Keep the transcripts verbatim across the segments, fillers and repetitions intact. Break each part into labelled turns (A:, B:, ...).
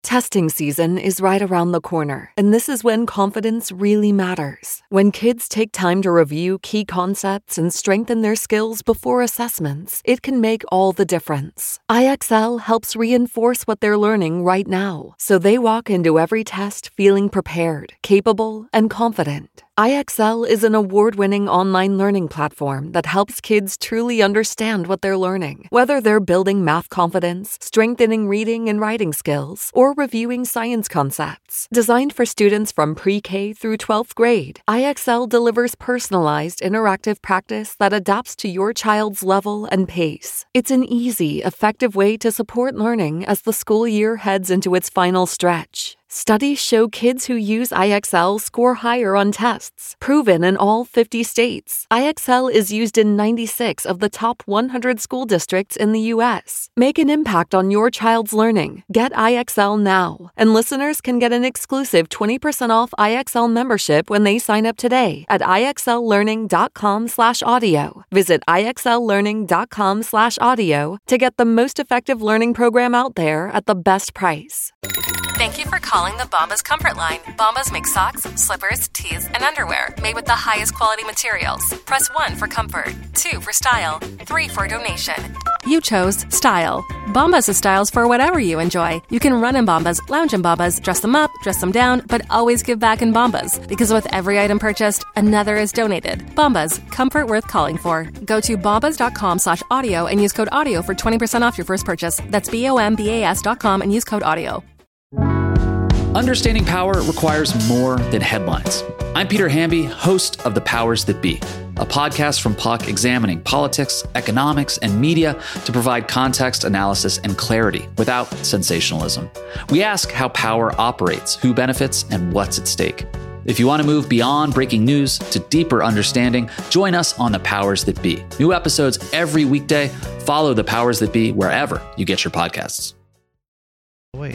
A: Testing season is right around the corner, and this is when confidence really matters. When kids take time to review key concepts and strengthen their skills before assessments, it can make all the difference. I X L helps reinforce what they're learning right now, so they walk into every test feeling prepared, capable, and confident. I X L is an award-winning online learning platform that helps kids truly understand what they're learning, whether they're building math confidence, strengthening reading and writing skills, or reviewing science concepts. Designed for students from pre-K through twelfth grade, I X L delivers personalized, interactive practice that adapts to your child's level and pace. It's an easy, effective way to support learning as the school year heads into its final stretch. Studies show kids who use I X L score higher on tests, proven in all fifty states. I X L is used in ninety-six of the top one hundred school districts in the U S. Make an impact on your child's learning. Get I X L now. And listeners can get an exclusive twenty percent off I X L membership when they sign up today at IXLlearning.com slash audio. Visit IXLlearning.com slash audio to get the most effective learning program out there at the best price.
B: Thank you for calling the Bombas Comfort Line. Bombas make socks, slippers, tees, and underwear made with the highest quality materials. Press one for comfort, two for style, three for donation. You chose style. Bombas has styles for whatever you enjoy. You can run in Bombas, lounge in Bombas, dress them up, dress them down, but always give back in Bombas. Because with every item purchased, another is donated. Bombas, comfort worth calling for. Go to bombas.com slash audio and use code audio for twenty percent off your first purchase. That's B-O-M-B-A-S dot com and use code audio.
C: Understanding power requires more than headlines. I'm Peter Hamby, host of The Powers That Be, a podcast from Puck examining politics, economics, and media to provide context, analysis, and clarity without sensationalism. We ask how power operates, who benefits, and what's at stake. If you want to move beyond breaking news to deeper understanding, join us on The Powers That Be. New episodes every weekday. Follow The Powers That Be wherever you get your podcasts.
D: Wait.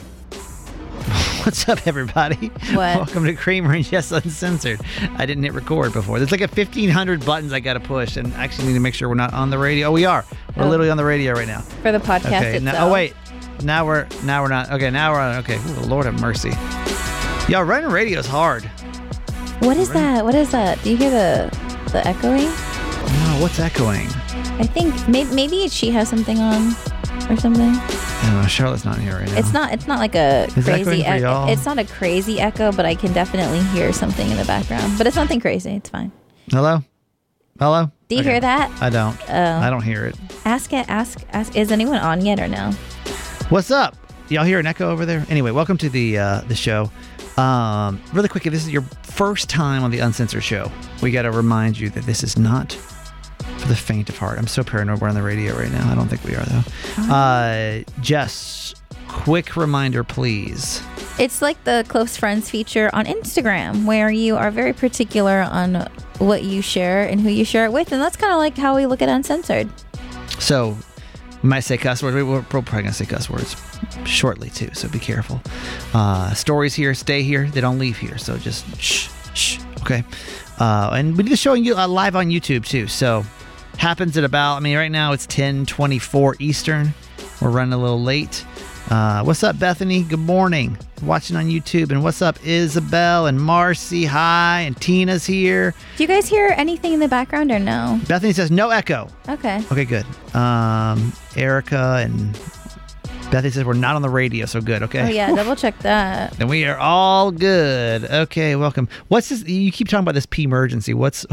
D: What's up, everybody?
E: What?
D: Welcome to Kramer and Jess Uncensored. I didn't hit record before. There's like a fifteen hundred buttons I got to push, and I actually need to make sure we're not on the radio. Oh, we are. We're
E: oh.
D: literally on the radio right now.
E: For the podcast
D: okay,
E: itself.
D: now, oh, wait. Now we're now we're not. Okay, now we're on. Okay. Ooh, Lord have mercy. Y'all, running radio is hard.
E: What is that? What is that? Do you hear the the echoing?
D: No, what's echoing?
E: I think maybe, maybe she has something on or something.
D: I don't know. Charlotte's not here right now.
E: It's not. It's not like a
D: Is
E: crazy
D: echoing for
E: echo.
D: y'all?
E: It's not a crazy echo, but I can definitely hear something in the background. But it's nothing crazy. It's fine.
D: Hello? Hello?
E: Do you
D: Okay.
E: hear that?
D: I don't.
E: Oh.
D: I don't hear it.
E: Ask it. Ask. Ask. Is anyone on yet or no?
D: What's up? Y'all hear an echo over there? Anyway, welcome to the uh, the show. Um, really quick, if this is your first time on the Uncensored Show, we got to remind you that this is not for the faint of heart. I'm so paranoid we're on the radio right now. I don't think we are, though. Uh, Jess, quick reminder, please.
E: It's like the close friends feature on Instagram, where you are very particular on what you share and who you share it with, and that's kind of like how we look at Uncensored.
D: So, we might say cuss words. We're probably going to say cuss words shortly, too, so be careful. Uh, stories here stay here. They don't leave here, so just shh, shh, okay? Uh, and we do the show uh, live on YouTube, too, so happens at about, I mean, right now it's ten twenty-four Eastern. We're running a little late. Uh, what's up, Bethany? Good morning. Watching on YouTube. And what's up, Isabel and Marcy? Hi. And Tina's here.
E: Do you guys hear anything in the background or no?
D: Bethany says no echo.
E: Okay.
D: Okay, good. Um, Erica and Bethany says we're not on the radio, so good, okay?
E: Oh, yeah, double check that.
D: Then we are all good. Okay, welcome. What's this? You keep talking about this P-emergency. What's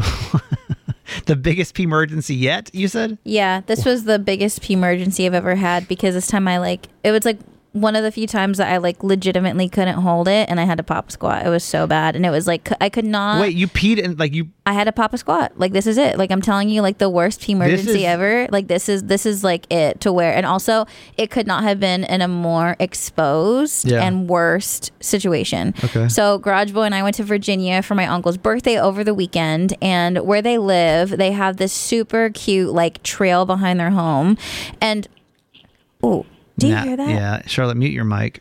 D: the biggest P-emergency yet, you said?
E: Yeah, this was the biggest P-emergency I've ever had because this time I, like, it was, like, one of the few times that I, like, legitimately couldn't hold it and I had to pop a squat. It was so bad. And it was, like, I could not.
D: Wait, you peed and, like, you.
E: I had to pop a squat. Like, this is it. Like, I'm telling you, like, the worst P-emergency
D: is...
E: ever. Like, this is, this is, like, it to where. And also, it could not have been in a more exposed
D: yeah.
E: and worst situation.
D: Okay.
E: So, Garage Boy and I went to Virginia for my uncle's birthday over the weekend. And where they live, they have this super cute, like, trail behind their home. And, ooh. Do you
D: nah,
E: hear that?
D: Yeah. Charlotte, mute your mic.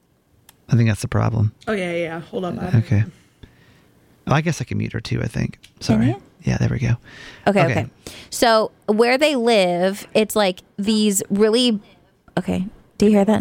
D: I think that's the problem.
F: Oh, yeah, yeah, yeah. Hold on.
D: Okay. Oh, I guess I can mute her too, I think. Sorry.
E: Can you?
D: Yeah, there we go.
E: Okay,
D: Okay.
E: okay. So where they live, it's like these really... Okay. Do you hear that now?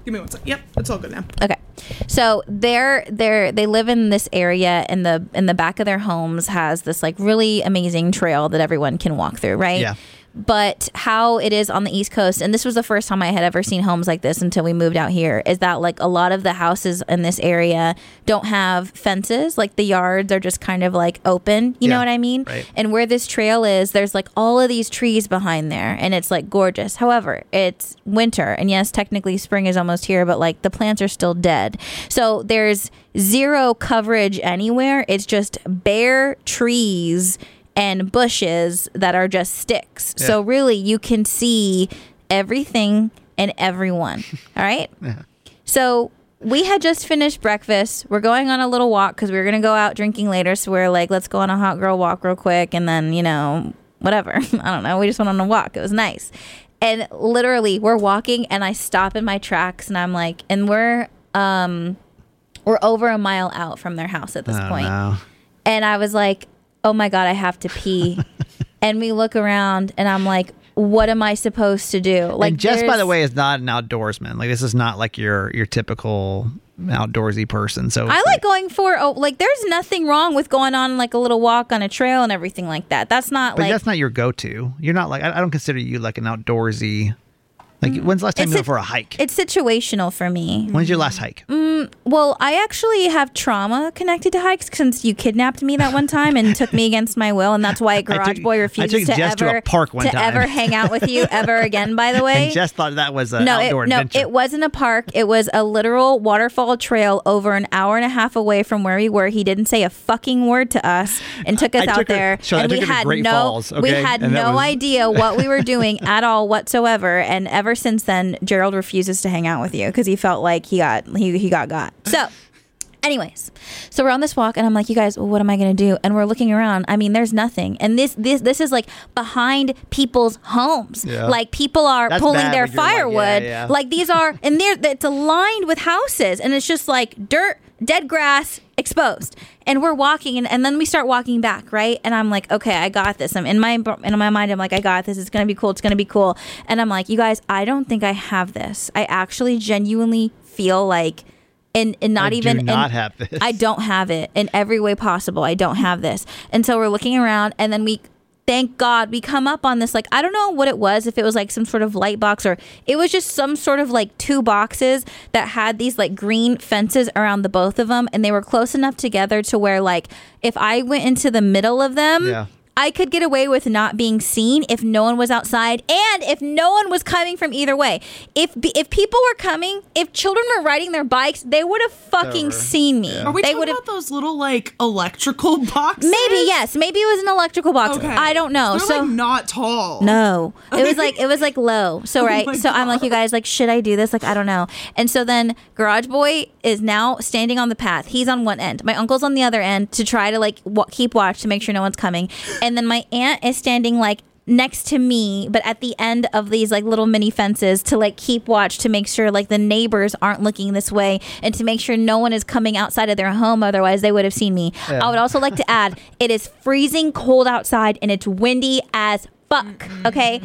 F: Give me one second. Yep, it's all good now.
E: Okay. So they're they're they live in this area, and the in the back of their homes has this like really amazing trail that everyone can walk through, right?
D: Yeah.
E: But how it is on the East Coast, and this was the first time I had ever seen homes like this until we moved out here, is that like a lot of the houses in this area don't have fences. Like the yards are just kind of like open. You
D: Yeah,
E: know what I mean?
D: right.
E: And where this trail is, there's like all of these trees behind there, and it's like gorgeous. However, it's winter, and yes, technically spring is almost here, but like the plants are still dead. So there's zero coverage anywhere. It's just bare trees and bushes that are just sticks.
D: Yeah.
E: So really you can see everything and everyone. All right.
D: Yeah.
E: So we had just finished breakfast. We're going on a little walk because we were going to go out drinking later. So we we're like, let's go on a hot girl walk real quick. And then, you know, whatever. I don't know. We just went on a walk. It was nice. And literally we're walking and I stop in my tracks and I'm like, and we're, um, we're over a mile out from their house at this
D: Oh,
E: point.
D: no.
E: And I was like, oh my God, I have to pee. And we look around and I'm like, what am I supposed to do? Like,
D: and Jess, by
E: there's-
D: the way, is not an outdoorsman. Like, this is not like your your typical outdoorsy person. So
E: I like going for, oh, like, there's nothing wrong with going on like a little walk on a trail and everything like that. That's not
D: but
E: like,
D: that's not your go-to. You're not like I, I don't consider you like an outdoorsy. Like, when's the last time
E: It's
D: you went
E: a-
D: for a hike?
E: it's situational for me.
D: When's your last hike?
E: Well, I actually have trauma connected to hikes since you kidnapped me that one time and took me against my will, and that's why Garage
D: took-
E: Boy
D: I
E: refuses
D: took
E: to
D: Jess to
E: ever
D: a park one
E: to
D: time.
E: ever hang out with you ever again. By the way,
D: And Jess thought that was an
E: no,
D: outdoor
E: it, no,
D: adventure.
E: it wasn't a park. It was a literal waterfall trail over an hour and a half away from where we were. He didn't say a fucking word to us and took us
D: I
E: out
D: took her-
E: there,
D: so I
E: and we
D: took her to
E: had
D: Great
E: no,
D: Falls,
E: we
D: okay?
E: had
D: And that
E: no
D: was-
E: idea what we were doing at all whatsoever. And ever since then, Gerald refuses to hang out with you because he felt like he got he he got got. So. Anyways, so we're on this walk and I'm like, you guys, well, what am I going to do? And we're looking around. I mean, there's nothing. And this this this is like behind people's homes.
D: Yeah.
E: Like people are
D: That's
E: pulling
D: bad
E: their
D: when you're like, yeah,
E: firewood.
D: yeah.
E: Like these are, and they're, it's aligned with houses. And it's just like dirt, dead grass, exposed. And we're walking and, and then we start walking back, right? And I'm like, okay, I got this. I'm in my, in my mind, I'm like, I got this. It's going to be cool. It's going to be cool. And I'm like, you guys, I don't think I have this. I actually genuinely feel like, and, and not
D: I do
E: even
D: not
E: and
D: have this.
E: I don't have it in every way possible. I don't have this. And so we're looking around and then we thank God we come up on this, like, I don't know what it was, if it was like some sort of light box or it was just some sort of like two boxes that had these like green fences around the both of them. And they were close enough together to where like if I went into the middle of them,
D: Yeah.
E: I could get away with not being seen if no one was outside and if no one was coming from either way. If if people were coming, if children were riding their bikes, they would have fucking
D: Over.
E: seen me.
F: Are we
E: they
F: talking
E: would have
F: about those little like electrical boxes?
E: maybe yes, maybe it was an electrical box.
F: Okay.
E: I don't know.
F: They're
E: so
F: like not tall.
E: no, it was like it was like low. So
F: Oh
E: right,
F: my
E: so I'm like, you guys, like, should I do this? Like, I don't know. And so then Garage Boy is now standing on the path. He's on one end. My uncle's on the other end to try to like wa- keep watch to make sure no one's coming. And then my aunt is standing like next to me, but at the end of these like little mini fences to like keep watch to make sure like the neighbors aren't looking this way and to make sure no one is coming outside of their home. Otherwise, they would have seen me.
D: Yeah.
E: I would also like to add, it is freezing cold outside and it's windy as fuck. Okay.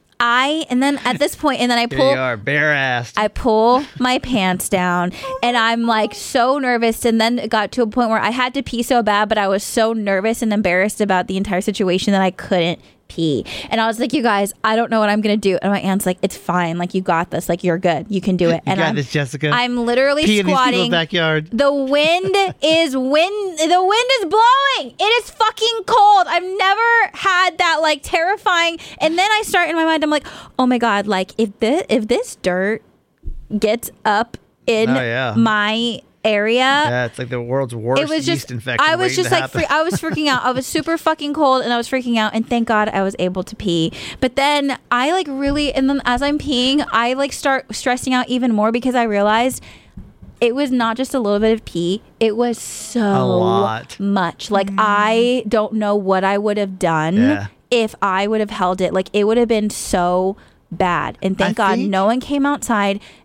E: I, and then at this point, and then I
D: Here
E: pull,
D: you are, bare-assed.
E: I pull my pants down and I'm like so nervous. And then it got to a point where I had to pee so bad, but I was so nervous and embarrassed about the entire situation that I couldn't pee. And I was like, you guys, I don't know what I'm going to do. And my aunt's like, it's fine. Like, you got this. Like, you're good. You can do it.
D: You
E: and
D: got
E: I'm,
D: this, Jessica.
E: I'm literally
D: Pee in these people's
E: squatting.
D: backyard.
E: The wind is wind. The wind is blowing. It is fucking cold. I've never had that like terrifying. And then I start in my mind. I'm like, oh my god. Like if this if this dirt gets up in
D: Oh, yeah.
E: my area.
D: Yeah, it's like the world's worst
E: It was just,
D: yeast infection.
E: I was
D: waiting
E: just
D: to
E: like,
D: happen.
E: free, I was freaking out. I was super fucking cold and I was freaking out. And thank God I was able to pee. But then I like really, and then as I'm peeing, I like start stressing out even more because I realized it was not just a little bit of pee. It was so
D: A lot.
E: much. Like I don't know what I would have done
D: Yeah.
E: if I would have held it. Like it would have been so bad. And thank
D: I
E: God
D: think-
E: no one came outside.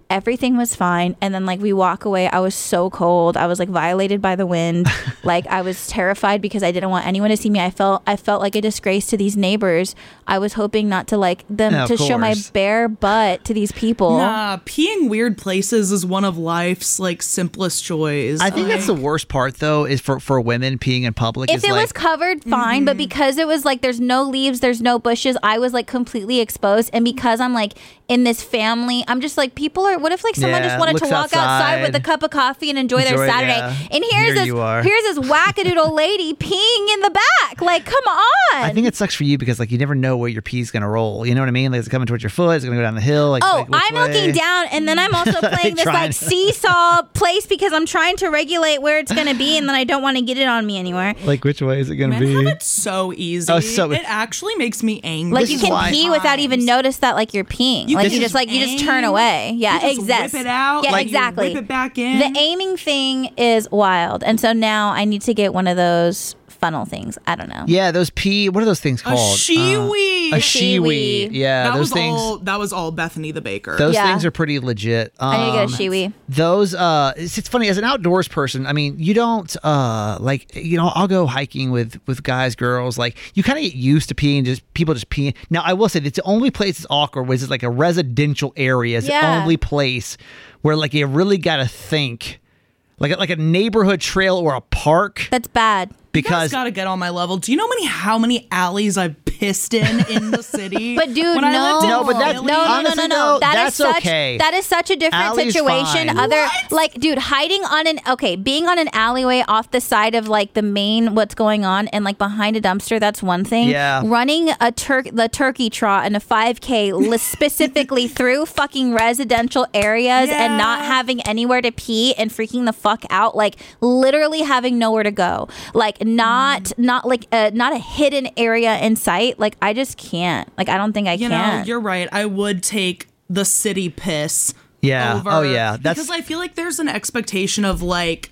E: Everything was fine. And then like we walk away. I was so cold. I was like violated by the wind. Like I was terrified because I didn't want anyone to see me. I felt I felt like a disgrace to these neighbors. I was hoping not to like them
D: Yeah, of
E: to show my
D: course.
E: bare butt to these people.
F: Nah, peeing weird places is one of life's like simplest joys.
D: I think that's the
F: Like,
D: worst part, though, is for, for women peeing in public.
E: If
D: is
E: it
D: like,
E: was covered, fine. But because it was like there's no leaves, there's no bushes, I was like completely exposed. And because I'm like in this family, I'm just like people are. What if like someone
D: Yeah,
E: just wanted to
D: looks
E: walk outside. with a
D: outside,
E: cup of coffee and enjoy,
D: enjoy
E: their
D: it,
E: Saturday?
D: yeah.
E: And here's
D: Here
E: this
D: you are.
E: here's this wackadoodle lady peeing in the back. Like, come on.
D: I think it sucks for you because like you never know where your pee's gonna roll. You know what I mean? Like, is it coming towards your foot? Is it gonna go down the hill? Like,
E: Oh,
D: like, which
E: I'm looking
D: way?
E: down, and then I'm also playing this
D: Trying
E: like
D: to-
E: seesaw place because I'm trying to regulate where it's going to be, and then I don't want to get it on me anywhere.
D: Like, which way is it gonna
F: men
D: be?
F: have it so easy.
D: Oh, so-
F: it actually makes me angry.
E: Like
D: This
E: you
D: is
E: can
D: why-
E: pee without even notice that like you're peeing.
F: You
E: like
F: can
E: you
F: just
E: just like you just turn
F: aim.
E: away. Yeah,
F: You just
E: exactly.
F: whip it out,
E: Yeah,
F: like, you
E: exactly.
F: whip it back in.
E: The aiming thing is wild, and so now I need to get one of those funnel things. I don't know.
D: Yeah, those pee. What are those things
F: A
D: called?
F: shiwi.
D: Uh, a shiwi.
E: Shiwi.
D: Yeah,
F: that
D: those
F: was
D: things.
F: all. That was all Bethany the baker.
D: Those
E: Yeah.
D: things are pretty legit. Um,
E: I need to get a shiwi.
D: Those uh it's, it's funny as an outdoors person. I mean, you don't uh like you know, I'll go hiking with with guys, girls, like you kind of get used to peeing, just people just peeing. Now, I will say it's the only place it's awkward was it's like a residential area. It's the
E: Yeah.
D: only place where like you really got to think like a, like a neighborhood trail or a park
E: That's bad.
D: because
F: got to get on my level. Do you know many how many alleys I've pissed in in the city?
E: But dude,
F: When I
E: no,
F: lived in
D: No, but that's-
F: Philly-
E: no, no, no,
D: honestly,
E: no, no.
D: though,
E: That is
D: that's
E: such
D: okay.
E: that is such a different
D: Alley's
E: situation.
D: fine.
E: Other
F: What?
E: like, dude, hiding on an okay, being on an alleyway off the side of like the main what's going on and like behind a dumpster. That's one thing.
D: Yeah.
E: Running a turk the turkey trot and a five K li- specifically through fucking residential areas and not
F: Yeah.
E: having anywhere to pee and freaking the fuck out, like literally having nowhere to go, like not not like a, not a hidden area in sight. Like I just can't. Like I don't think I
F: You
E: can.
F: know, you're right. I would take the city piss.
D: Yeah.
F: Over,
D: Oh, yeah. That's-
F: because I feel like there's an expectation of like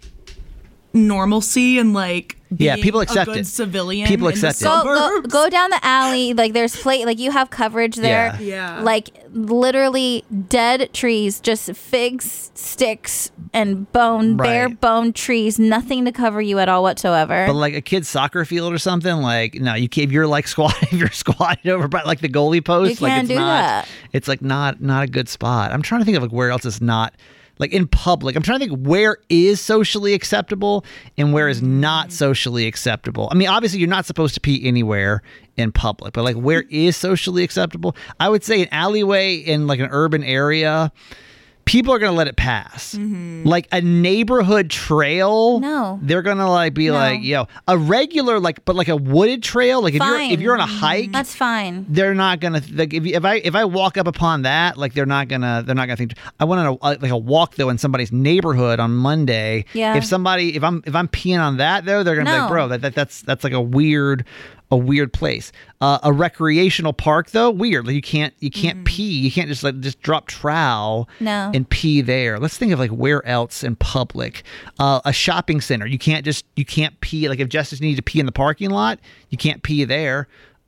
F: normalcy and like
D: Yeah,
F: being
D: people accept
F: a good
D: it.
F: civilian.
D: People
F: in the
D: accept it.
E: go, go
F: suburbs.
E: go down the alley, like there's plate, like you have coverage there.
F: Yeah. Yeah.
E: Like literally dead trees, just figs, sticks, and bone, bare
D: Right.
E: bone trees, nothing to cover you at all whatsoever.
D: But like a kid's soccer field or something, like no, you can't. If you're like squatting, if you're squatted over by like the goalie post,
E: You
D: like
E: can't
D: it's
E: do
D: not.
E: that.
D: It's like not not a good spot. I'm trying to think of like where else is not like in public. I'm trying to think where is socially acceptable and where is not socially acceptable. I mean, obviously you're not supposed to pee anywhere in public, but like where is socially acceptable? I would say an alleyway in like an urban area. People are gonna let it pass. Like a neighborhood trail,
E: No.
D: they're gonna like be
E: No.
D: like, yo, a regular like, but like a wooded trail. Like if
E: Fine.
D: you're if you're on a hike,
E: That's fine.
D: they're not gonna like if, you- if I if I walk up upon that, like they're not gonna they're not gonna think. I went on a like a walk though in somebody's neighborhood on Monday.
E: Yeah.
D: If somebody if I'm if I'm peeing on that though, they're gonna be
E: No.
D: like, bro, that, that that's that's like a weird a weird place. Uh, a recreational park though, weird. Like you can't you can't pee. You can't just like just drop trowel
E: No.
D: and pee there. Let's think of like where else in public. Uh, a shopping center. You can't just you can't pee. Like if Justice needed to pee in the parking lot, you can't pee there.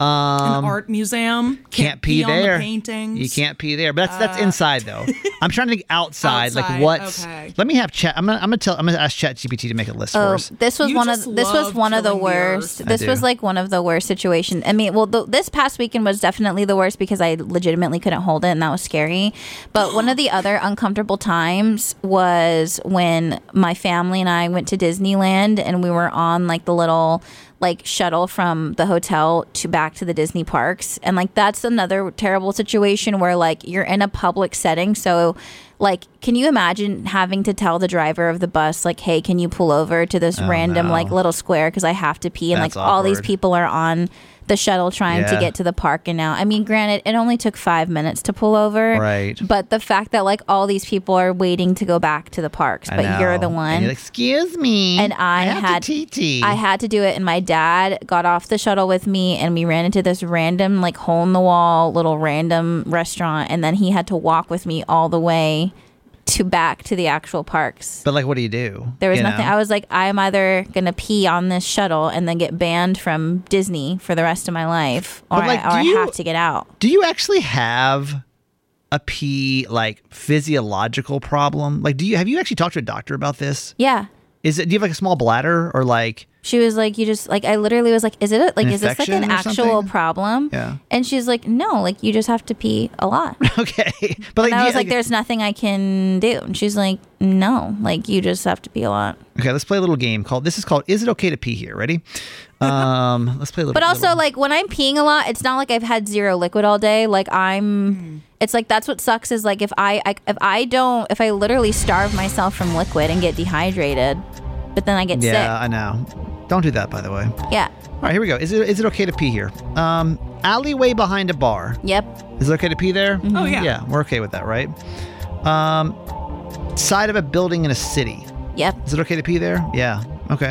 D: Um,
F: An art museum
D: can't pee
F: on
D: there.
F: the paintings.
D: You can't pee there, but that's that's inside though. I'm trying to think outside, like
F: Outside,
D: what's.
F: okay.
D: Let me have chat. I'm gonna I'm gonna tell. I'm gonna ask ChatGPT to make a list for
E: Oh,
D: us.
E: this was
F: You
E: one of
F: just
E: this was
F: love
E: one of the
F: killing the earth.
E: worst.
D: I
E: This
D: do.
E: was like one of the worst situations. I mean, well, th- this past weekend was definitely the worst because I legitimately couldn't hold it, and that was scary. But one of the other uncomfortable times was when my family and I went to Disneyland, and we were on like the little like shuttle from the hotel to back to the Disney parks, and like that's another terrible situation where like you're in a public setting, so. Like, can you imagine having to tell the driver of the bus, like, hey, can you pull over to this random,
D: no.
E: like, little square because I have to pee? And,
D: That's
E: like, all these
D: awkward.
E: people are on the shuttle trying to
D: Yeah.
E: get to the park. And now, I mean, granted, it only took five minutes to pull over.
D: Right.
E: But the fact that, like, all these people are waiting to go back to the parks,
D: I
E: but
D: know.
E: you're the
D: And
E: one.
D: you're like, excuse me.
E: And I
D: have
E: had
D: to T T.
E: I had to do it, and my dad got off the shuttle with me, and we ran into this random, like, hole in the wall little random restaurant, and then he had to walk with me all the way to back to the actual parks.
D: But like, what do you do?
E: There was
D: You
E: nothing.
D: know?
E: I was like, I'm either gonna pee on this shuttle and then get banned from Disney for the rest of my life, or,
D: But, like,
E: I, or
D: do you-
E: I have to get out.
D: Do you actually have a pee like physiological problem? Like, do you have you actually talked to a doctor about this?
E: Yeah.
D: Is it? Do you have like a small bladder or like?
E: She was like, you just like, I literally was like, is it a, like,
D: An
E: is this like an
D: infection or
E: actual
D: something?
E: problem?
D: Yeah.
E: And she's like, no, like you just have to pee a lot.
D: Okay, but like,
E: And I
D: do
E: was
D: you-
E: like, there's nothing I can do. And she's like, no, like you just have to pee a lot.
D: Okay, let's play a little game called. This is called. Is it okay to pee here? Ready? Um, let's play a little.
E: But also,
D: little-
E: like when I'm peeing a lot, it's not like I've had zero liquid all day. Like I'm, it's like that's what sucks is like if I, I if I don't, if I literally starve myself from liquid and get dehydrated, but then I get
D: yeah,
E: sick.
D: I know. Don't do that, by the way.
E: Yeah.
D: All right, here we go. Is it is it okay to pee here? Um, alleyway behind a bar.
E: Yep.
D: Is it okay to pee there?
F: Oh, yeah.
D: Yeah, we're okay with that, right? Um, side of a building in a city.
E: Yep.
D: Is it okay to pee there? Yeah. Okay.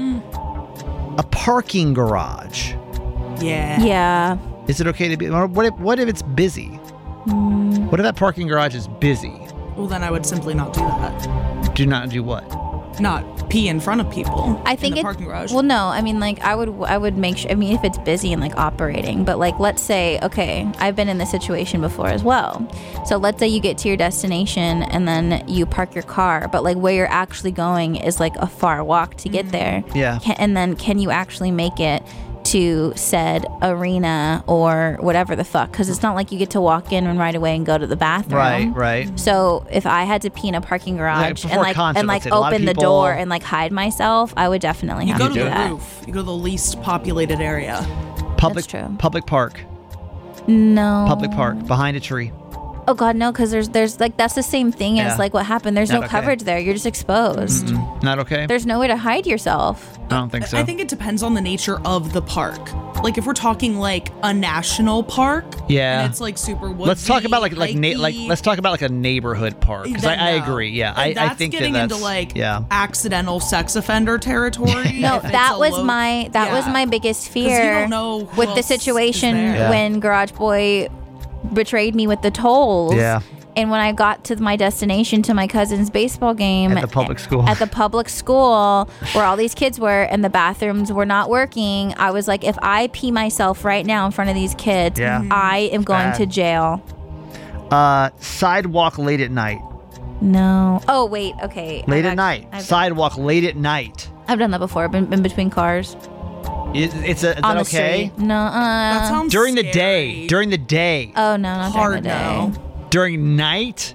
D: A parking garage.
F: Yeah.
E: Yeah.
D: Is it okay to be? or What if what if it's busy? What if that parking garage is busy?
F: Well, then I would simply not do that.
D: Do not do what?
F: Not pee in front of people.
E: I think
F: in the
E: it.
F: parking garage.
E: Well, no, I mean, like, I would, I would make sure. I mean, if it's busy and like operating, but like, let's say, okay, I've been in this situation before as well. So let's say you get to your destination and then you park your car, but like where you're actually going is like a far walk to get there.
D: Yeah.
E: Can, and then can you actually make it to said arena or whatever the fuck? Because it's not like you get to walk in and right away and go to the bathroom.
D: Right, right.
E: So if I had to pee in a parking garage
D: before
E: and like
D: concert,
E: and
D: let's
E: like
D: say, a lot of
E: open the
D: people-
E: door and like hide myself, I would definitely
F: you
E: have
F: go
E: to
F: to
E: do
F: the
E: that.
F: roof. You go to the least populated area.
D: Public
E: true.
D: public park.
E: No.
D: Public park behind a tree.
E: Oh God, no, because there's there's like that's the same thing
D: Yeah.
E: as like what happened. There's
D: Not
E: no
D: okay.
E: coverage there. You're just exposed.
D: Mm, Not okay.
E: There's no way to hide yourself.
D: I don't think so.
F: I think it depends on the nature of the park. Like if we're talking like a national park,
D: Yeah.
F: and it's like super woodsy.
D: Let's talk about like like na-
F: hikey,
D: like let's talk about like a neighborhood park because I,
F: then
D: I
F: no.
D: agree. Yeah,
F: And
D: I, I
F: that's
D: think
F: getting
D: that that's
F: into like
D: yeah.
F: accidental sex offender territory.
E: No,
F: if it's
E: that
F: a
E: was
F: low-
E: my that was
F: Yeah.
E: my biggest
F: 'Cause you
E: fear
F: don't know who
E: with the
F: else is
E: situation
F: there.
D: Yeah.
E: when Garage Boy betrayed me with the tolls.
D: Yeah.
E: And when I got to my destination to my cousin's baseball game
D: At the public school.
E: at the public school where all these kids were and the bathrooms were not working, I was like, if I pee myself right now in front of these kids,
D: Yeah.
E: I am going
D: bad.
E: to jail.
D: Uh, sidewalk late at night.
E: No. Oh wait. Okay.
D: Late
E: I've
D: at night.
E: act- I've,
D: Sidewalk late at night.
E: I've done that before. Been, been between cars
D: It, it's a, is
E: on
D: that
E: the
D: okay?
E: street. No. Uh,
F: That sounds
D: During the
F: scary.
D: day. During the day.
E: oh no, not
F: hard
E: during the day.
F: no.
D: During night.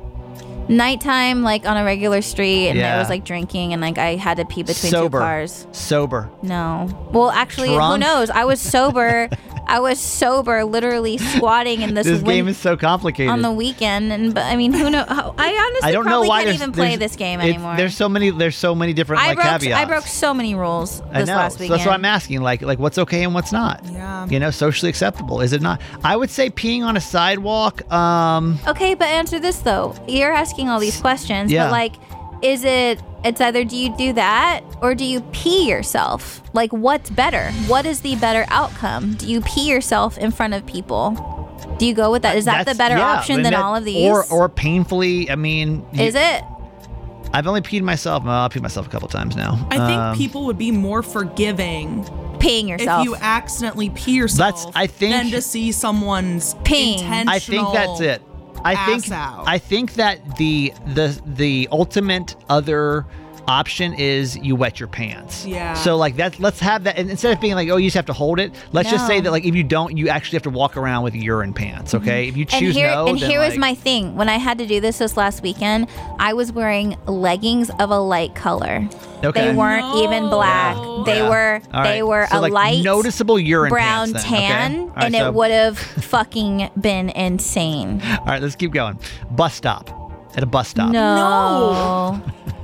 E: Nighttime, like on a regular street, and
D: Yeah.
E: I was like drinking, and like I had to pee between
D: Sober.
E: two cars.
D: Sober.
E: No. Well, actually, who
D: Drunk?
E: knows? I was sober. I was sober, literally squatting in this,
D: This
E: win-
D: game is so complicated.
E: on the weekend, and but I mean, who knows? I honestly
D: I don't know
E: probably
D: why
E: can't
D: there's,
E: even play
D: there's-
E: this game
D: it's-
E: anymore.
D: There's so many. There's so many different
E: I
D: like
E: broke.
D: caveats.
E: I broke so many rules this
D: I know.
E: last
D: So
E: weekend.
D: that's what I'm asking. Like, like what's okay and what's not.
F: Yeah.
D: You know, socially acceptable. Is it not? I would say peeing on a sidewalk. Um,
E: Okay, but answer this though. You're asking all these questions,
D: Yeah.
E: but like, is it? It's either do you do that or do you pee yourself? Like, what's better? What is the better outcome? Do you pee yourself in front of people? Do you go with that? Is that the
D: that's-
E: better
D: yeah,
E: option
D: and
E: than
D: that-
E: all of these?
D: Or, or painfully. I mean, you-
E: is it?
D: I've only peed myself. Well, I've peed myself a couple times now.
F: I think
D: Um,
F: people would be more forgiving
E: Peeing yourself.
F: if you accidentally pee yourself
D: That's- I think-
F: than to see someone's
E: Peeing.
F: intentional.
D: I think that's it. I think
F: ass out.
D: I think that the the the ultimate other option is you wet your pants.
F: Yeah.
D: So like that, let's have that, and instead of being like, oh, you just have to hold it. Let's just say
E: No.
D: that like if you don't, you actually have to walk around with urine pants. Okay. If you
E: and
D: choose
E: here,
D: no,
E: and
D: then,
E: here was
D: like-
E: my thing. When I had to do this this last weekend, I was wearing leggings of a light color.
D: Okay.
E: They weren't
F: No.
E: even black.
F: Yeah.
E: They
D: Yeah.
E: were
D: All
E: they
D: right.
E: were
D: So,
E: a
D: like,
E: light
D: noticeable urine
E: brown
D: pants then, okay?
E: tan,
D: All right,
E: and
D: so-
E: it would have fucking been insane.
D: All right, let's keep going. Bus stop. At a bus stop.
E: No.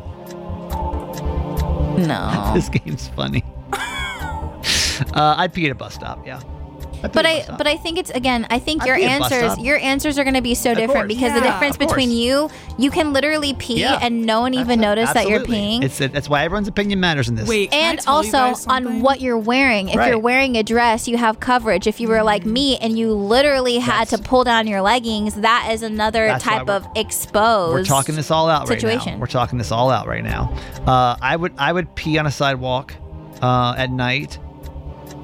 E: No.
D: This game's funny. uh, I'd pee at a bus stop. Yeah. I'd pee
E: But
D: at a
E: I
D: bus stop.
E: but I think it's again I think
D: I'd
E: your
D: be a bus
E: answers
D: stop.
E: your answers are going to be so different
D: course.
E: because the
F: Yeah,
E: difference
D: of course.
E: between you you can literally pee
D: Yeah.
E: and no one even
D: Abso-
E: notice that you're
D: absolutely.
E: peeing.
D: It's that's why everyone's opinion matters in this.
F: Wait, can I
E: And
F: tell you
E: also
F: guys
E: on
F: something?
E: what you're wearing. If
D: Right.
E: you're wearing a dress, you have coverage. If you were like me and you literally had to
D: That's-
E: pull down your leggings, that is another
D: That's why
E: type
D: we're-
E: of exposed.
D: We're talking this all out right
E: situation.
D: now. We're talking this all out right now. Uh, I would I would pee on a sidewalk uh, at night,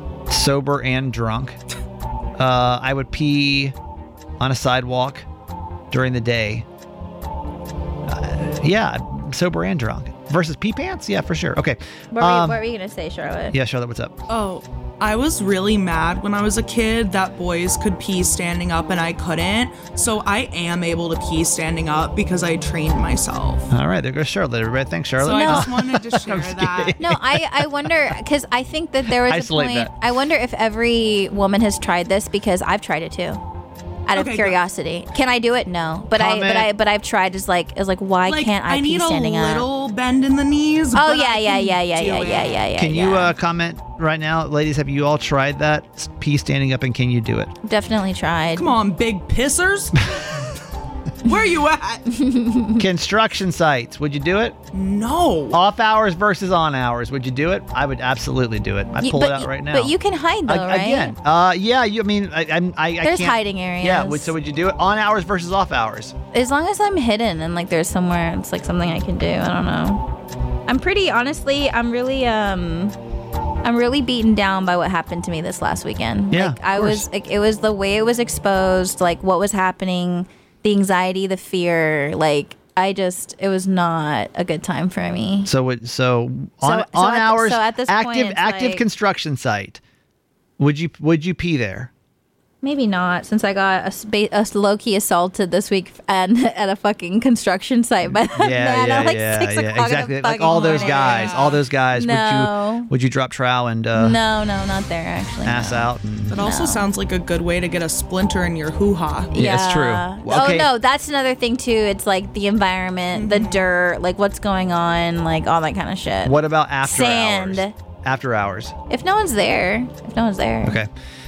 D: sober and drunk. Uh, I would pee on a sidewalk during the day. Uh, yeah, sober and drunk. Versus pee pants? Yeah, for sure. Okay.
E: What were,
D: Um,
E: you, what were you gonna say, Charlotte?
D: yeah, Charlotte, what's up?
F: Oh, I was really mad when I was a kid that boys could pee standing up and I couldn't. So I am able to pee standing up because I trained myself.
D: All right, there goes Charlotte. Everybody, thanks, Charlotte.
F: So I
E: No.
F: just wanted to share that.
E: No, I, I wonder because I think that there was
D: Isolate
E: a point.
D: that.
E: I wonder if every woman has tried this because I've tried it too, out of
F: Okay,
E: curiosity. Can I do it? No, but I but
D: Comment.
E: I but I've tried. Is like is like why
F: Like,
E: can't I,
F: I
E: pee
F: need a
E: standing up?
F: little bend in the knees.
E: Oh
F: but
E: yeah
F: I
E: yeah
F: can
E: yeah yeah
F: do
E: yeah
F: it.
E: yeah yeah yeah.
D: Can you
E: yeah.
D: uh, comment right now, ladies? Have you all tried that S- pee standing up, and can you do it?
E: Definitely tried.
F: Come on, big pissers. Where you at?
D: Construction sites, would you do it?
F: No.
D: Off hours versus on hours, would you do it? I would absolutely do it. I
E: You-
D: pull
E: but
D: it out
E: you-
D: right now.
E: But you can hide though,
D: A-
E: right?
D: Again, uh, yeah. You, I mean, I, I'm, I, I
E: There's
D: can't-
E: hiding areas.
D: Yeah. would- So would you do it on hours versus off hours?
E: As long as I'm hidden and like there's somewhere, it's like something I can do. I don't know. I'm pretty honestly. I'm really um. I'm really beaten down by what happened to me this last weekend.
D: Yeah,
E: like,
D: of
E: I
D: course.
E: was like, it was the way it was exposed, like what was happening, the anxiety, the fear. Like I just, it was not a good time for me.
D: So would so on
E: so
D: on
E: at the-
D: hours
E: so at this
D: active
E: point, it's
D: active
E: like-
D: construction site. Would you would you pee there?
E: Maybe not, since I got a, a low key assaulted this week and at a fucking construction site by that
D: Yeah,
E: man
D: yeah,
E: at like
D: yeah,
E: six
D: yeah.
E: o'clock in
D: Exactly.
E: the
D: Like
E: fucking
D: all those
E: morning.
D: guys, all those guys. Would
E: No.
D: you would you drop trowel and uh,
E: No, no, not there actually.
D: ass
E: no.
D: out? And,
F: That also
E: No.
F: sounds like a good way to get a splinter in your hoo-ha.
D: Yeah, it's true. Well, okay.
E: Oh no, that's another thing too. It's like the environment, the dirt, like what's going on, like all that kind of shit.
D: What about after
E: Sand.
D: hours? After hours.
E: If no one's there, if no one's there.
D: Okay.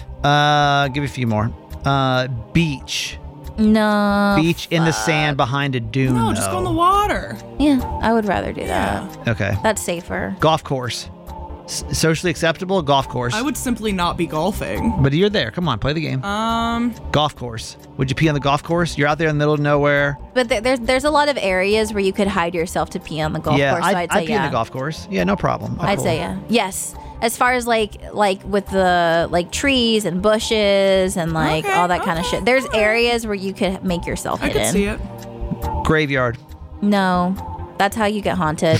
D: Uh, give me a few more. Uh, beach.
E: No.
D: Beach in the sand behind a dune.
F: No, just go in the water.
E: Yeah, I would rather do that.
D: Okay.
E: That's safer.
D: Golf course. S- socially acceptable golf course.
F: I would simply not be golfing.
D: But you're there. Come on, play the game.
F: Um,
D: Golf course. Would you pee on the golf course? You're out there in the middle of nowhere.
E: But there, there's there's a lot of areas where you could hide yourself to pee on the golf
D: yeah,
E: course. So
D: I'd,
E: I'd, say
D: I'd pee
E: yeah.
D: in the golf course. Yeah, no problem. I'm
E: I'd
D: cool.
E: say yeah. Yes. As far as like like with the like trees and bushes and like
F: Okay,
E: all that kind of
F: okay,
E: shit. There's
F: alright.
E: areas where you could make yourself
F: I
E: hidden.
F: could see it.
D: Graveyard.
E: No, that's how you get haunted.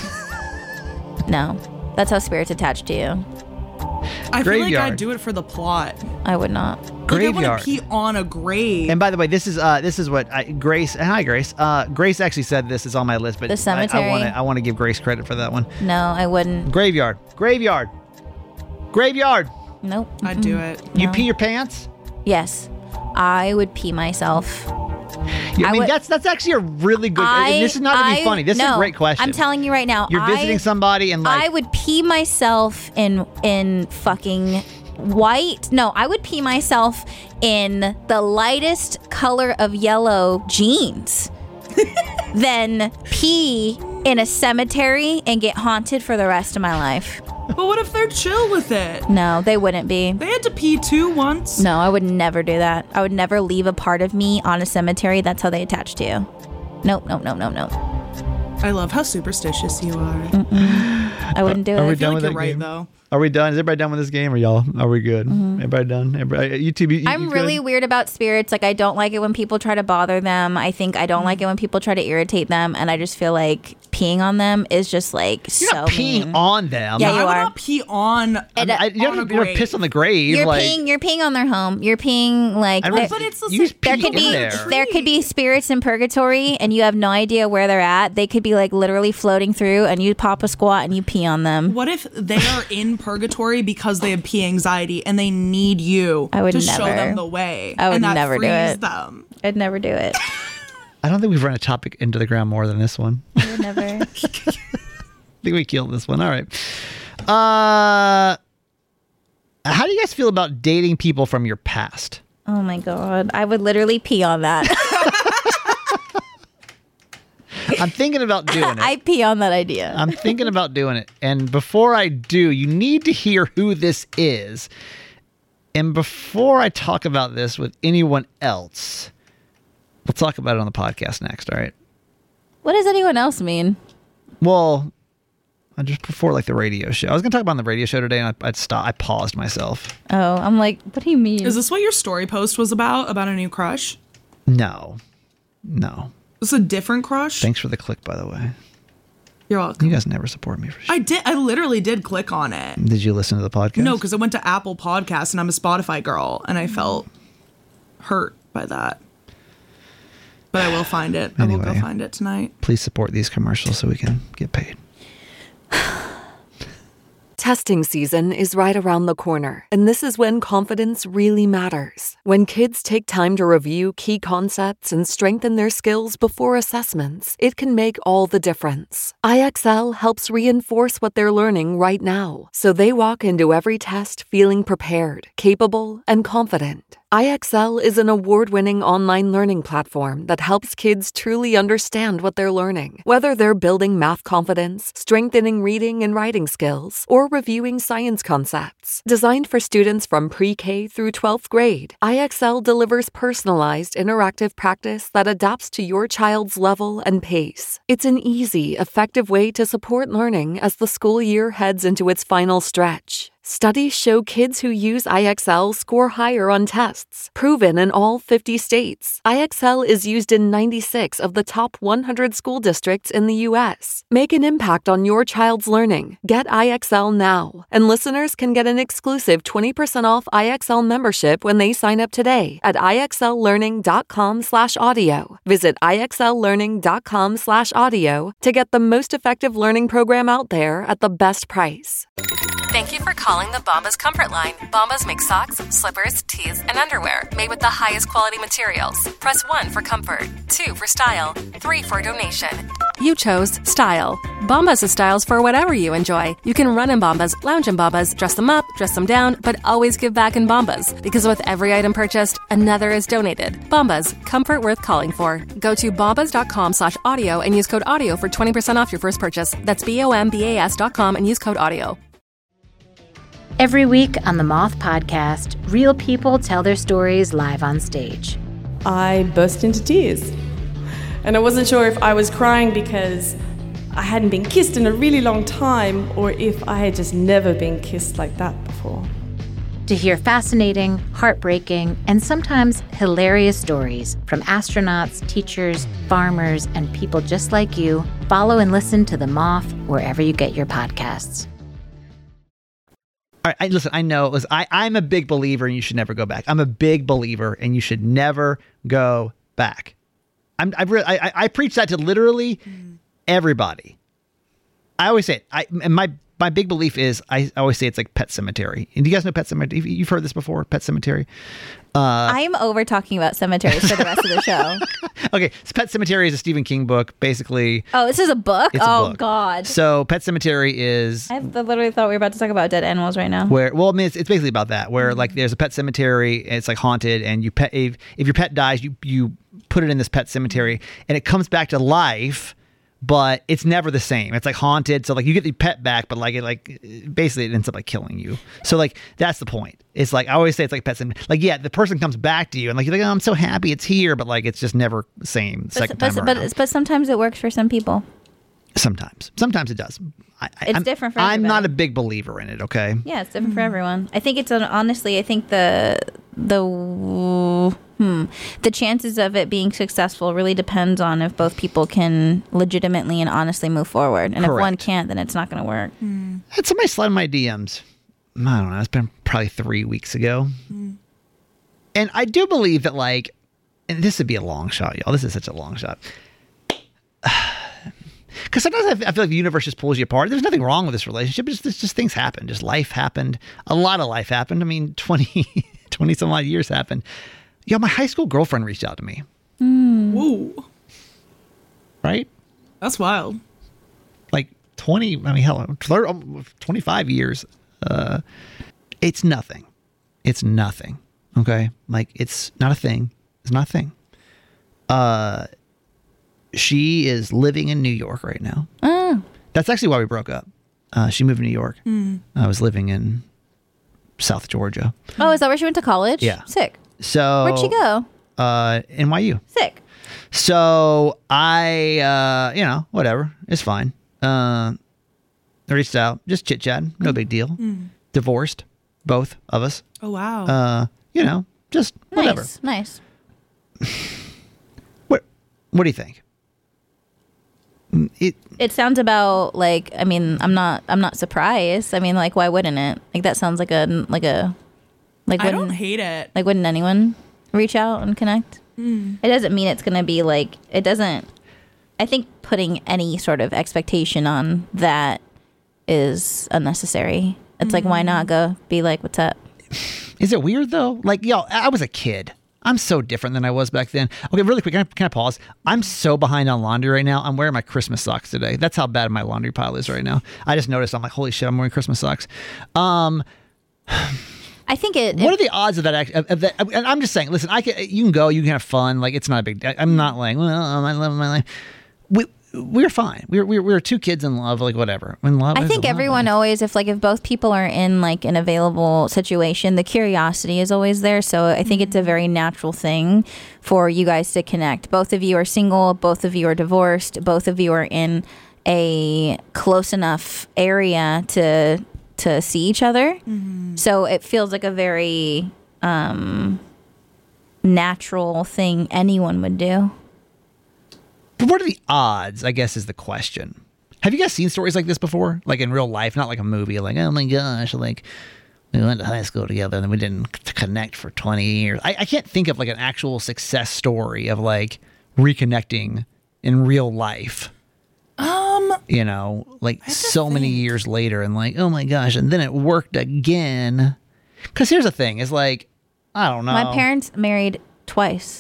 E: No, that's how spirits attach to you.
F: I feel like
D: Graveyard.
F: I'd do it for the plot.
E: I would not.
F: Like, I
D: Graveyard.
F: want to pee on a grave.
D: And by the way, this is uh this is what I, Grace. Hi, Grace. Uh, Grace actually said this is on my list, but
E: The cemetery?
D: I want to I want to give Grace credit for that one.
E: No, I wouldn't.
D: Graveyard. Graveyard. Graveyard.
E: Nope.
F: I'd do it.
D: You
E: No.
D: pee your pants?
E: Yes, I would pee myself.
D: Yeah, I,
E: I
D: mean,
E: would-
D: that's that's actually a really good.
E: I,
D: and this is not to be
E: I-
D: funny. This is
E: no,
D: a great question.
E: I'm telling you right now.
D: You're
E: I,
D: visiting somebody and like
E: I would pee myself in in fucking white. No, I would pee myself in the lightest color of yellow jeans. Then pee in a cemetery and get haunted for the rest of my life.
F: But what if they're chill with it?
E: No, they wouldn't be.
F: They had to pee too once.
E: No, I would never do that. I would never leave a part of me on a cemetery. That's how they attach to you. Nope, nope, nope, nope, nope.
F: I love how superstitious you are.
E: I wouldn't do
D: Are
E: it.
D: we
F: I
D: done
F: feel like
D: with
F: you're
D: that
F: right
D: game?
F: though.
D: Are we done? Is everybody done with this game, or y'all? Are we good? Everybody done? Everybody, you two. You,
E: Mm-hmm. I'm
D: you
E: really
D: good?
E: weird about spirits. Like, I don't like it when people try to bother them. I think I don't like it when people try to irritate them. And I just feel like peeing on them is just like
D: You're
E: so
D: not peeing
E: mean.
D: on them.
E: Yeah,
F: I
E: you
F: would
E: are.
F: not pee on.
D: I mean, I, you don't
F: on a
D: have to- you don't
F: grave.
D: piss on the grave.
E: You're
D: like,
E: peeing. You're peeing on their home. You're peeing like.
D: I don't-
E: there-
F: But it's the
D: you just
E: there
D: pee
E: could
D: in
E: be
D: there.
E: there could be spirits in purgatory, and you have no idea where they're at. They could be like literally floating through, and you pop a squat and you pee on them.
F: What if they are in purgatory because they have pee anxiety and they need you
E: I would
F: to show
E: never.
F: them the way?
E: I would
F: and that
E: never do
F: frees
E: it.
F: them.
E: I'd never do it.
D: I don't think we've run a topic into the ground more than this one.
E: I would never.
D: I think we killed this one. All right. Uh, how do you guys feel about dating people from your past?
E: Oh my god! I would literally pee on that.
D: I'm thinking about doing it.
E: I pee on that idea.
D: I'm thinking about doing it. And before I do, you need to hear who this is. And before I talk about this with anyone else, we'll talk about it on the podcast next, all right?
E: What does anyone else mean?
D: Well, I just before like the radio show. I was going to talk about it on the radio show today, and I, I'd stop. I paused myself.
E: Oh, I'm like, what do you mean?
F: Is this what your story post was about? About a new crush?
D: No. No.
F: It's a different crush?
D: Thanks for the click, by the way.
F: You're welcome.
D: You guys never support me for shit.
F: I did. I literally did click on it.
D: Did you listen to the podcast?
F: No, because I went to Apple Podcasts and I'm a Spotify girl, and I felt hurt by that. But I will find it.
D: Anyway,
F: I will go find it tonight.
D: Please support these commercials so we can get paid.
A: Testing season is right around the corner, and this is when confidence really matters. When kids take time to review key concepts and strengthen their skills before assessments, it can make all the difference. I X L helps reinforce what they're learning right now, so they walk into every test feeling prepared, capable, and confident. I X L is an award-winning online learning platform that helps kids truly understand what they're learning, whether they're building math confidence, strengthening reading and writing skills, or reviewing science concepts. Designed for students from pre-K through twelfth grade, I X L delivers personalized, interactive practice that adapts to your child's level and pace. It's an easy, effective way to support learning as the school year heads into its final stretch. Studies show kids who use I X L score higher on tests, proven in all fifty states. I X L is used in ninety-six of the top one hundred school districts in the U S. Make an impact on your child's learning. Get I X L now. And listeners can get an exclusive twenty percent off I X L membership when they sign up today at IXLlearning.com slash audio. Visit IXLlearning.com slash audio to get the most effective learning program out there at the best price.
B: Thank you for calling the Bombas Comfort Line. Bombas make socks, slippers, tees, and underwear made with the highest quality materials. Press one for comfort, two for style, three for donation. You chose style. Bombas has styles for whatever you enjoy. You can run in Bombas, lounge in Bombas, dress them up, dress them down, but always give back in Bombas. Because with every item purchased, another is donated. Bombas, comfort worth calling for. Go to bombas.com slash audio and use code audio for twenty percent off your first purchase. That's B-O-M-B-A-S dot com and use code audio.
G: Every week on the Moth Podcast, real people tell their stories live on stage.
H: I burst into tears. And I wasn't sure if I was crying because I hadn't been kissed in a really long time or if I had just never been kissed like that before.
G: To hear fascinating, heartbreaking, and sometimes hilarious stories from astronauts, teachers, farmers, and people just like you, follow and listen to The Moth wherever you get your podcasts.
D: All right, I, listen, I know, listen, I, I'm a big believer and you should never go back. I'm a big believer and you should never go back. I'm, I've re- I, I, I preach that to literally mm. everybody. I always say it. I, and my, my big belief is, I always say it's like Pet Sematary. And do you guys know Pet Sematary? You've heard this before, Pet Sematary? Uh,
E: I'm over talking about cemeteries for the rest of the show.
D: Okay, so Pet Sematary is a Stephen King book, basically.
E: Oh, this is a book?
D: It's a
E: oh,
D: book.
E: God.
D: So Pet Sematary is...
E: I literally thought we were about to talk about dead animals right now.
D: Where, well, I mean, it's, it's basically about that, where, mm-hmm. like, there's a pet cemetery, and it's, like, haunted, and you pet if, if your pet dies, you, you put it in this pet cemetery, and it comes back to life, but it's never the same. It's, like, haunted, so, like, you get the pet back, but, like, it, like, basically it ends up, like, killing you. So, like, that's the point. It's, like, I always say it's, like, pet cemetery. Like, yeah, the person comes back to you, and, like, you're like, oh, I'm so happy it's here, but, like, it's just never the same
E: but,
D: second
E: but,
D: time
E: but,
D: around.
E: but sometimes it works for some people.
D: Sometimes. Sometimes it does. I,
E: it's
D: I'm,
E: different for
D: I'm
E: everybody.
D: not a big believer in it, okay?
E: Yeah, it's different mm-hmm. for everyone. I think it's, an, honestly, I think the, the, hmm, the chances of it being successful really depends on if both people can legitimately and honestly move forward. And
D: Correct.
E: If one can't, then it's not going to work.
F: Mm.
D: I had somebody slide in my D Ms. I don't know. It's been probably three weeks ago. Mm. And I do believe that, like, and this would be a long shot, y'all. This is such a long shot. Because sometimes I feel like the universe just pulls you apart. There's nothing wrong with this relationship. It's just, just things happen. Just life happened. A lot of life happened. I mean, twenty, twenty some odd years happened. Yo, my high school girlfriend reached out to me.
F: Mm. Whoa.
D: Right?
F: That's wild.
D: Like twenty, I mean, hell, twenty-five years. Uh, it's nothing. It's nothing. Okay? Like, it's not a thing. It's not a thing. Uh... She is living in New York right now.
E: Oh.
D: That's actually why we broke up. Uh, she moved to New York. Mm. I was living in South Georgia.
E: Oh, is that where she went to college?
D: Yeah.
E: Sick.
D: So
E: where'd she go?
D: Uh, N Y U.
E: Sick.
D: So I, uh, you know, whatever. It's fine. Uh, I reached out, just chit chat. No mm. big deal. Mm. Divorced, both of us.
F: Oh wow.
D: Uh, you know, just whatever.
E: Nice. Nice.
D: What do you think? It
E: It sounds about like I mean I'm not I'm not surprised. I mean like why wouldn't it? Like that sounds like a like a like
F: I
E: wouldn't,
F: don't hate it.
E: Like wouldn't anyone reach out and connect? Mm. It doesn't mean it's gonna be like it doesn't. I think putting any sort of expectation on that is unnecessary. It's mm. like why not go be like what's up?
D: Is it weird though? Like yo, I was a kid. I'm so different than I was back then. Okay, really quick, can I, can I pause? I'm so behind on laundry right now. I'm wearing my Christmas socks today. That's how bad my laundry pile is right now. I just noticed. I'm like, holy shit, I'm wearing Christmas socks. Um,
E: I think it.
D: What
E: it,
D: are the odds of that? Act, of that? And I'm just saying. Listen, I can. You can go. You can have fun. Like it's not a big. I'm not like, well, I love my life. We we're fine. We're we're we're two kids in love. Like whatever. In love.
E: I think everyone always, if like if both people are in like an available situation, the curiosity is always there. So I think it's a very natural thing for you guys to connect. Both of you are single. Both of you are divorced. Both of you are in a close enough area to to see each other. Mm-hmm. So it feels like a very um, natural thing anyone would do.
D: But what are the odds, I guess, is the question. Have you guys seen stories like this before? Like in real life, not like a movie. Like, oh my gosh, like we went to high school together and then we didn't connect for twenty years. I, I can't think of like an actual success story of like reconnecting in real life.
F: Um,
D: you know, like so many years later and like, oh my gosh, and then it worked again. Because here's the thing, is like, I don't know.
E: My parents married twice.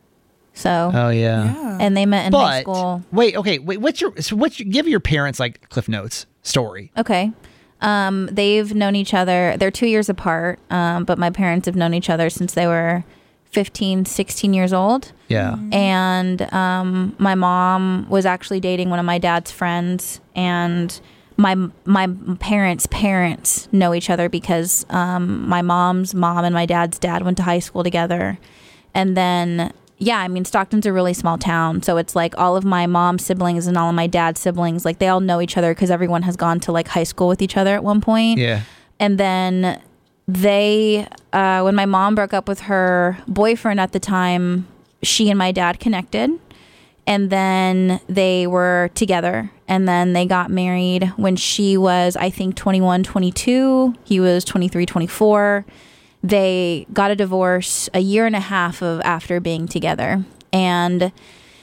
E: So
D: oh yeah. yeah,
E: and they met in
D: but,
E: high school.
D: Wait, okay, wait. What's your so what's your, give your parents like Cliff Notes story?
E: Okay, um, they've known each other. They're two years apart, um, but my parents have known each other since they were fifteen, sixteen years old.
D: Yeah,
E: and um, my mom was actually dating one of my dad's friends, and my my parents' parents know each other because um, my mom's mom and my dad's dad went to high school together, and then. Yeah, I mean, Stockton's a really small town, so it's like all of my mom's siblings and all of my dad's siblings, like they all know each other because everyone has gone to like high school with each other at one point.
D: Yeah.
E: And then they, uh, when my mom broke up with her boyfriend at the time, she and my dad connected. And then they were together. And then they got married when she was, I think, twenty-one, twenty-two. He was twenty-three, twenty-four. They got a divorce a year and a half of after being together. And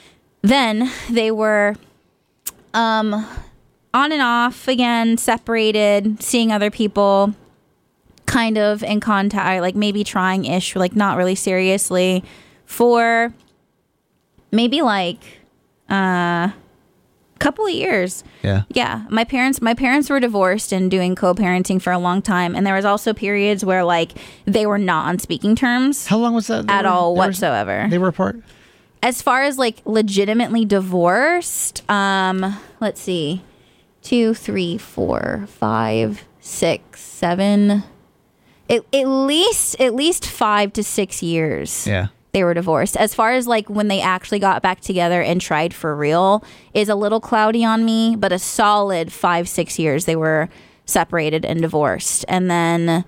E: then they were um, on and off again, separated, seeing other people, kind of in contact, like maybe trying-ish, like not really seriously, for maybe like a uh, couple of years.
D: Yeah.
E: Yeah. My parents my parents were divorced and doing co-parenting for a long time. And there was also periods where like they were not on speaking terms.
D: How long was that?
E: At
D: were,
E: all
D: they
E: whatsoever.
D: Were, they were apart?
E: As far as like legitimately divorced, um, let's see. Two, three, four, five, six, seven. It, at least at least five to six years.
D: Yeah.
E: They were divorced. As far as like when they actually got back together and tried for real is a little cloudy on me, but a solid five, six years they were separated and divorced. And then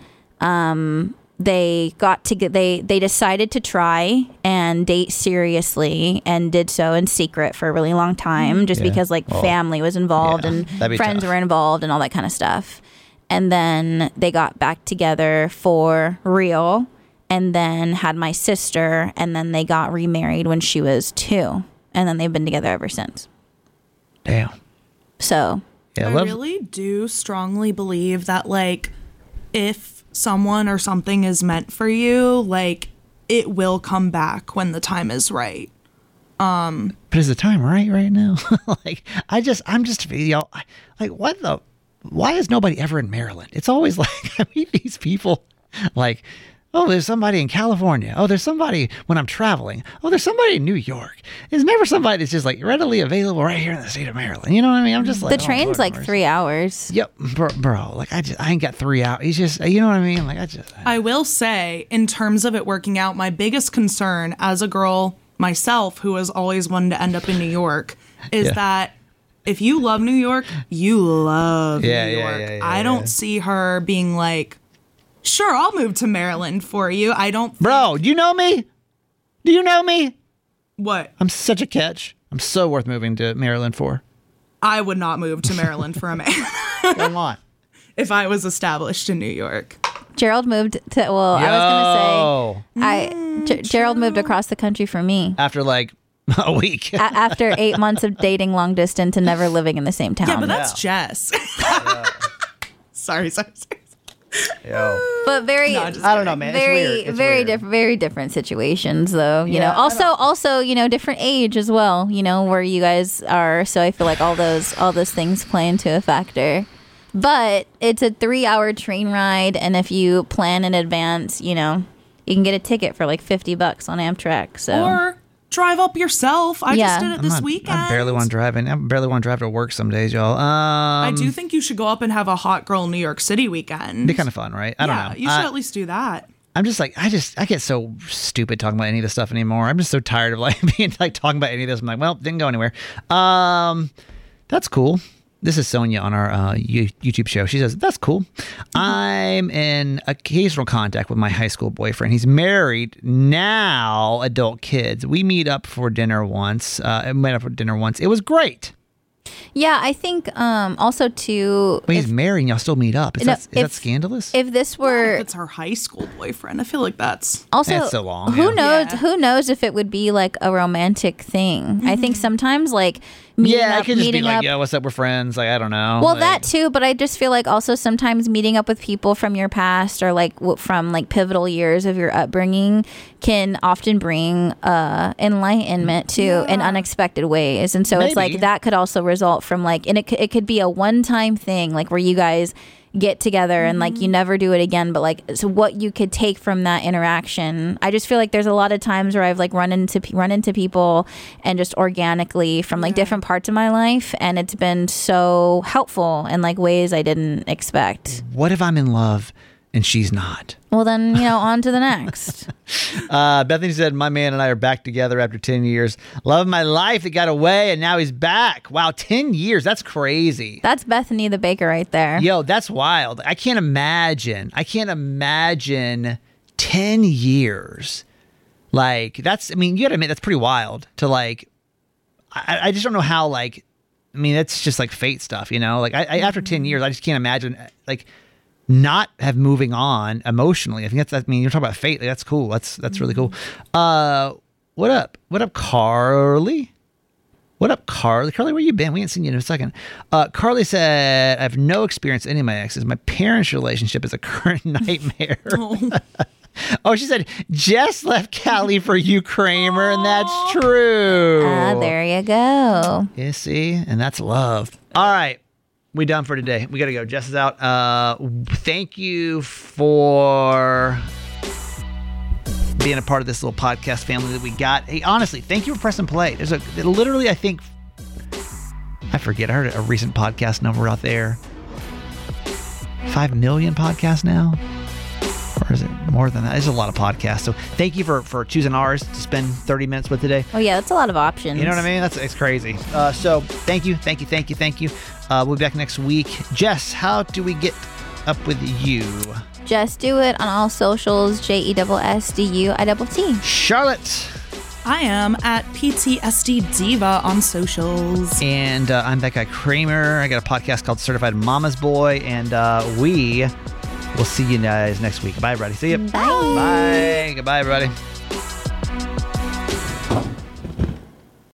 E: um, they got to get, they, they decided to try and date seriously and did so in secret for a really long time just
D: yeah.
E: because like
D: well,
E: family was involved
D: yeah,
E: and friends tough. were involved and all that kind of stuff. And then they got back together for real. And then had my sister, and then they got remarried when she was two. And then they've been together ever since.
D: Damn.
E: So.
D: Yeah,
F: I
D: love-
F: really do strongly believe that, like, if someone or something is meant for you, like, it will come back when the time is right. Um,
D: but is the time right right now? Like, I just, I'm just, you know, like, what the, why is nobody ever in Maryland? It's always like, I meet these people, like, oh, there's somebody in California. Oh, there's somebody when I'm traveling. Oh, there's somebody in New York. There's never somebody that's just like readily available right here in the state of Maryland. You know what I mean? I'm just like,
E: the train's
D: oh,
E: like three hours.
D: Yep, bro, bro. Like I just, I ain't got three hours. He's just, you know what I mean? Like I just. I,
F: I will say, in terms of it working out, my biggest concern as a girl myself, who has always wanted to end up in New York, is yeah. that if you love New York, you love
D: yeah,
F: New York.
D: Yeah, yeah, yeah,
F: I don't
D: yeah.
F: see her being like, sure, I'll move to Maryland for you. I don't think-
D: Bro, do you know me? Do you know me?
F: What?
D: I'm such a catch. I'm so worth moving to Maryland for.
F: I would not move to Maryland for a man.
D: Come on.
F: If I was established in New York.
E: Gerald moved to, well,
D: Yo.
E: I was going to say, I
F: Mm,
E: G- Gerald moved across the country for me.
D: After like a week.
E: A- after eight months of dating long distance and never living in the same town.
F: Yeah, but that's Jess. sorry, sorry, sorry.
D: Yo.
E: But very,
F: No, just
D: I don't know, man. It's
E: very,
D: weird. It's
E: very
D: weird.
E: different, very different situations, though. You
D: Yeah,
E: know,
D: I
E: also, also, you know, different age as well. You know, where you guys are. So I feel like all those, all those things play into a factor. But it's a three-hour train ride, and if you plan in advance, you know, you can get a ticket for like fifty bucks on Amtrak. So.
F: Or drive up yourself. I
E: Yeah.
F: just did it
D: I'm
F: this
D: not-
F: weekend.
D: I barely want to drive in. I barely want to drive to work some days, y'all. Um,
F: I do think you should go up and have a hot girl New York City weekend.
D: Be kind of fun, right? I
F: yeah,
D: don't know.
F: you should
D: I-
F: at least do that.
D: I'm just like, I just, I get so stupid talking about any of this stuff anymore. I'm just so tired of like being like talking about any of this. I'm like, well, didn't go anywhere. Um, that's cool. This is Sonia on our uh, U- YouTube show. She says, that's cool. I'm in occasional contact with my high school boyfriend. He's married now, adult kids. We meet up for dinner once. Uh, met up for dinner once. It was great.
E: Yeah, I think um, also too.
D: But he's
E: if,
D: married and y'all still meet up. Is,
E: No,
D: that, is that
E: if-
D: scandalous?
E: if this were
F: If it's her high school boyfriend, I feel like that's
E: also
D: That's so long,
E: who
D: yeah.
E: knows?
F: Yeah.
E: Who knows if it would be like a romantic thing? I think sometimes like meeting
D: yeah,
E: up,
D: it could just be
E: meeting
D: like,
E: up.
D: yeah, what's up? We're friends. Like, I don't know.
E: Well,
D: Like-
E: that too, but I just feel like also sometimes meeting up with people from your past or like w- from like pivotal years of your upbringing can often bring uh, enlightenment too in unexpected ways, and so it's
D: Maybe.
E: like that could also result from like, and it c- it could be a one time thing, like where you guys get together and like you never do it again, but like so what you could take from that interaction. I just feel like there's a lot of times where I've like run into pe- run into people and just organically from like different parts of my life, and it's been so helpful in like ways I didn't expect.
D: What if I'm in love and she's not?
E: Well, then, you know, on to the next.
D: Uh, Bethany said, my man and I are back together after ten years. Love of my life. He got away and now he's back. Wow, ten years. That's crazy.
E: That's Bethany the baker right there.
D: Yo, that's wild. I can't imagine. I can't imagine ten years. Like, that's, I mean, you gotta admit, that's pretty wild to like, I, I just don't know how, like, I mean, that's just like fate stuff, you know? Like, I, I after ten years, I just can't imagine, like, not have moving on emotionally. I think that's, I mean, you're talking about fate. Like, that's cool. That's, that's really cool. Uh, what up? What up, Carly? What up, Carly? Carly, where you been? We ain't seen you in a second. Uh, Carly said, I have no experience with any of my exes. My parents' relationship is a current nightmare. Oh. Oh, she said, Jess left Callie for you, Kramer, and that's true.
E: Ah, there you go.
D: You see? And that's love. All right. We done for today. We got to go. Jess is out. Uh, thank you for being a part of this little podcast family that we got. Hey, honestly, thank you for pressing play. There's a literally, I think, I forget. I heard a recent podcast number out there. Five million podcasts now? Or is it more than that? There's a lot of podcasts. So thank you for, for choosing ours to spend thirty minutes with today.
E: Oh, yeah, that's a lot of options.
D: You know what I mean? That's it's crazy. Uh, so thank you, thank you, thank you, thank you. Uh, we'll be back next week. Jess, how do we get up with you?
E: Just do it on all socials. J E S S D U I T T.
D: Charlotte.
F: I am at P T S D Diva on socials.
D: And uh, I'm that guy Kramer. I got a podcast called Certified Mama's Boy. And uh, we will see you guys next week. Bye, everybody. See you.
E: Bye.
D: Bye. Goodbye, everybody.